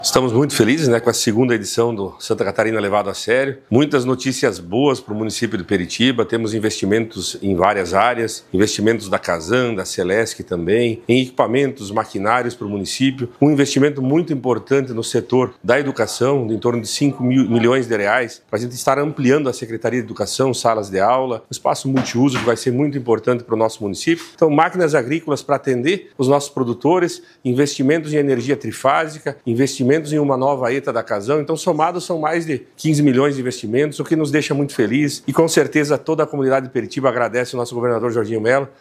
Estamos muito felizes, com a segunda edição do Santa Catarina Levado a Sério. Muitas notícias boas para o município de Peritiba. Temos investimentos em várias áreas, investimentos da Casan, da Celesc também, em equipamentos, maquinários para o município. Um investimento muito importante no setor da educação, de em torno de 5 milhões de reais, para a gente estar ampliando a Secretaria de Educação, salas de aula, um espaço multiuso que vai ser muito importante para o nosso município. Então, máquinas agrícolas para atender os nossos produtores, investimentos em energia trifásica, investimentos em uma nova ETA da Casan. Então, somados, são mais de 15 milhões de investimentos, o que nos deixa muito feliz e, com certeza, toda a comunidade de Peritiba agradece o nosso governador Jorginho Mello